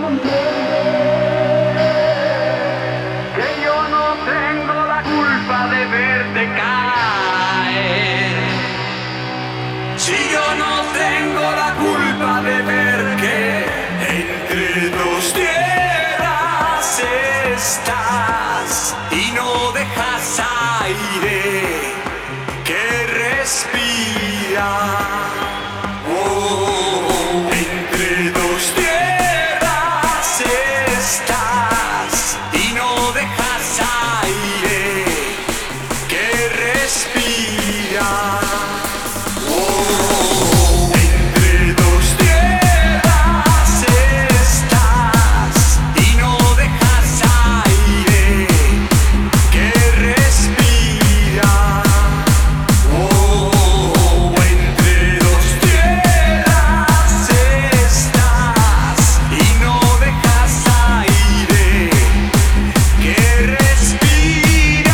Que yo no tengo la culpa de verte caer. Si yo no tengo la culpa de ver que entre dos tierras estás y no dejas aire que respira. Oh, entre dos tierras estás y no dejas aire que respira. Oh, entre dos tierras estás y no dejas aire que respira. Oh, entre dos tierras estás y no dejas aire que respira.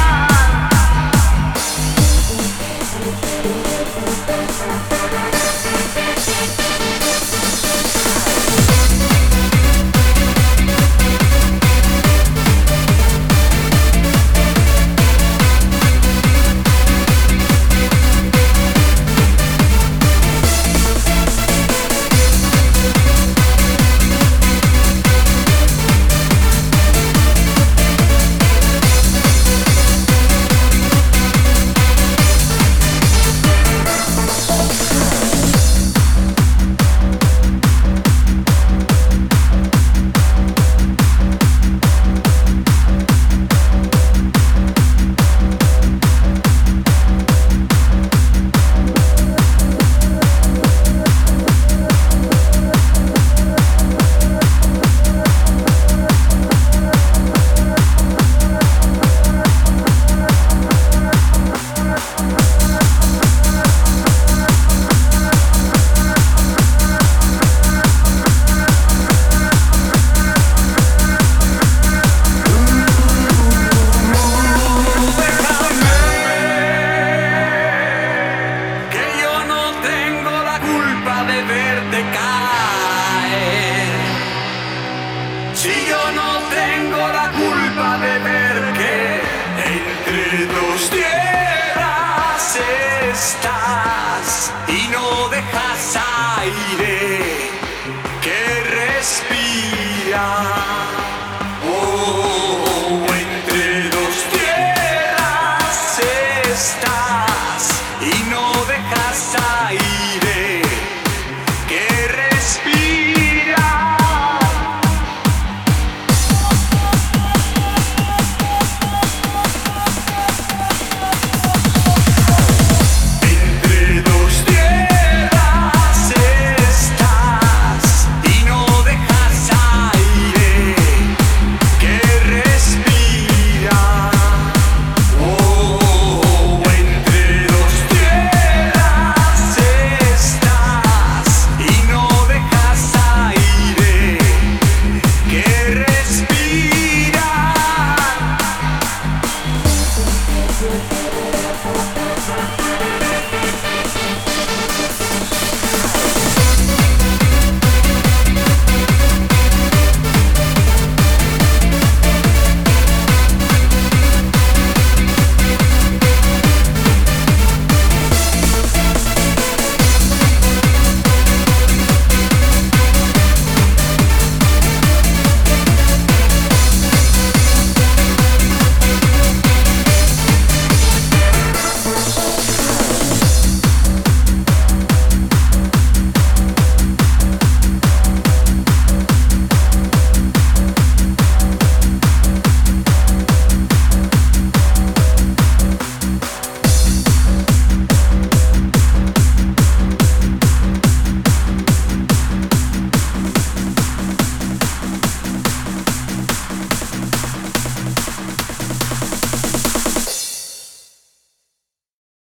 Que yo no tengo la culpa de verte caer. Si yo no tengo la culpa de ver que entre dos tierras estás y no dejas aire que respira. Oh, entre dos tierras estás y no dejas aire